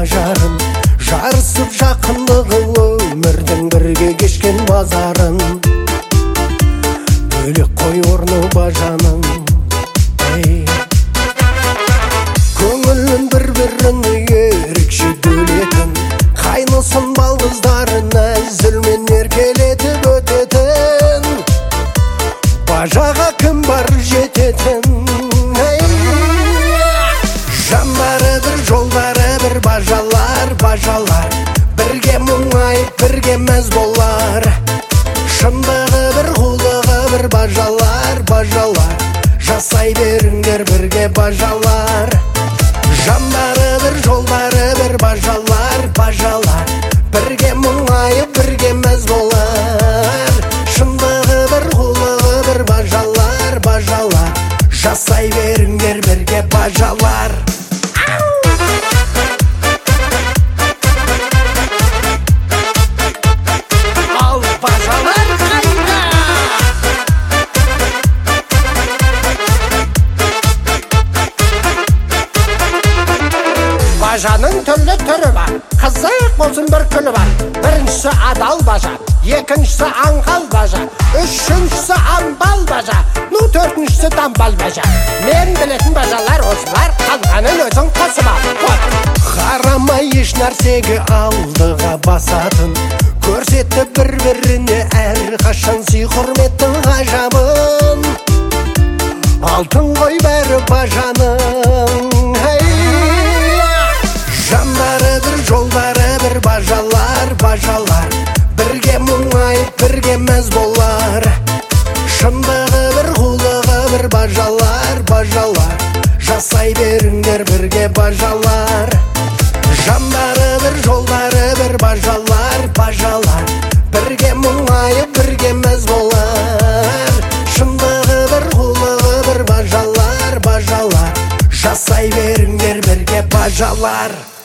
ажарын, жарысып жақындығы өмірдің бірге кешкен базарын. Бөлек қой орны бажаның, көңілін бір-біріне ерекше бөлетін, қайнысын балғыздарына зілмен еркелетіп өтетін, бажаға кім бар жететін. Жандары бір, жолдары бір, бажалар, бажалар, бірге мұңайып, бірге мәз болар. Шындығы бір, қулығы бір, бажалар, бажалар, жасай беріңдер бірге бажалар. Жандары бір, жолдары бір, бажалар, бажалар, бірге мұңайып, бірге мәз болар. Шындығы бір, қулығы бір, бажалар, бажалар, жасай беріңдер бірге бажалар. Ал бажалар қайда? Бажаның түрлі түрі бар, қызық болсын бір күні бар. Біріншісі адал бажа, екіншісі аңғал бажа, үшіншісі амбал бажа, төртіншісі дамбал бажа. Мен білетін бажалар осылар, қалғанын өзің қосып ал. Қарамай еш нәрсеге алдыға басатын, көрсетті бір-біріне әрқашан сый құрметтің ғажабын. Алтын ғой бәрі бажаның. Жандары бір, жолдары бір, бажалар, бажалар, бірге мұңайып, бірге мәз болар. Шындығы бір, қулығы бір, бажалар, бажалар, жасай беріңдер бірге бажалар. Жандары бір, жолдары бір, бажалар, бажалар, бірге мұңайып, бірге мәз болар. Шындығы бір, қулығы бір, бажалар, бажалар, жасай беріңдер бірге бажалар.